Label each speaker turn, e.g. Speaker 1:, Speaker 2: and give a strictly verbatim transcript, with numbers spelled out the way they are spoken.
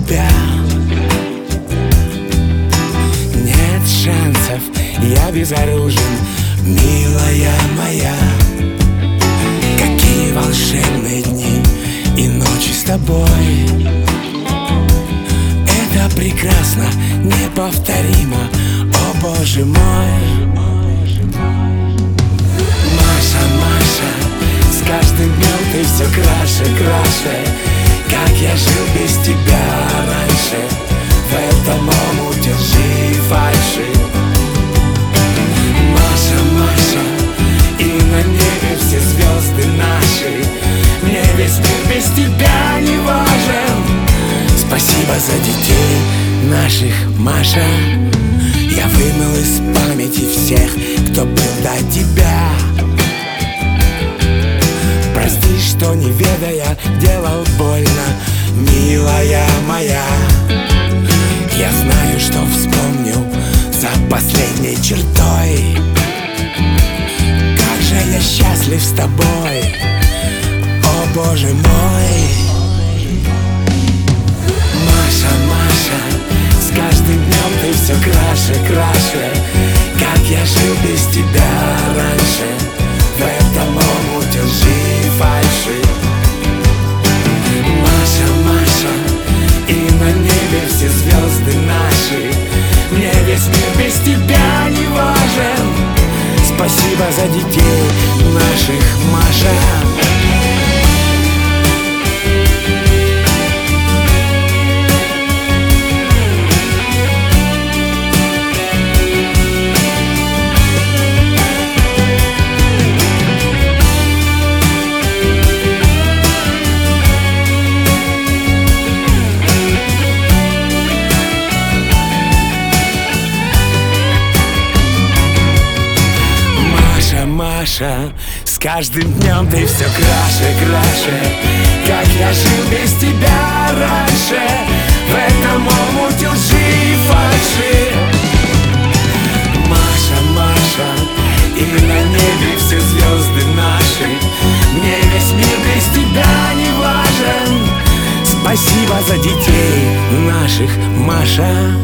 Speaker 1: тебя. Нет шансов, я безоружен, милая моя. Какие волшебные дни и ночи с тобой. Это прекрасно, неповторимо, о боже мой. Маша, Маша, с каждым днем ты все краше, краше. Как я жил без тебя раньше, в этом омуте лжи и фальши. Маша, Маша, и на небе все звезды наши. Мне весь мир без тебя не важен. Спасибо за детей наших, Маша. Я вымыл из памяти всех, кто был до тебя. Прости, что не ведая делал больно, милая моя. Я знаю, что вспомнил за последней чертой. Как же я счастлив с тобой, о боже мой. Маша, Маша, с каждым днем ты все краше, краше. Как я жил без тебя раньше, в этом омуте лжи и фальши. Маша, Маша, и на небе все звезды наши. Мне весь мир без тебя не важен. Спасибо за детей наших, Маша. Маша, с каждым днем ты все краше, краше. Как я жил без тебя раньше, в этом омуте лжи и фальши. Маша, Маша, и на небе все звезды наши. Мне весь мир без тебя не важен. Спасибо за детей наших, Маша.